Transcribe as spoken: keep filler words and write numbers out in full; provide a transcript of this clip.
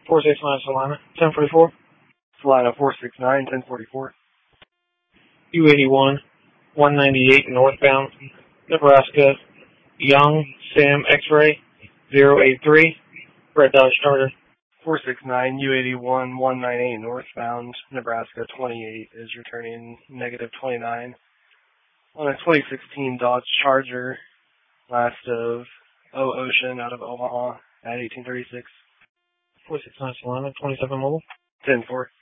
four six nine Salina, ten forty-four. Salina four six nine, ten forty-four. U eighty-one, one ninety-eight northbound, Nebraska, Young, Sam X-Ray, zero eight three, Red Dodge Charter. four six nine, U eighty-one, one ninety-eight northbound, Nebraska twenty-eight is returning negative twenty-nine. On a twenty sixteen Dodge Charger, last of O Ocean out of Omaha at eighteen thirty-six. four six nine Salina, twenty-seven mobile. ten four.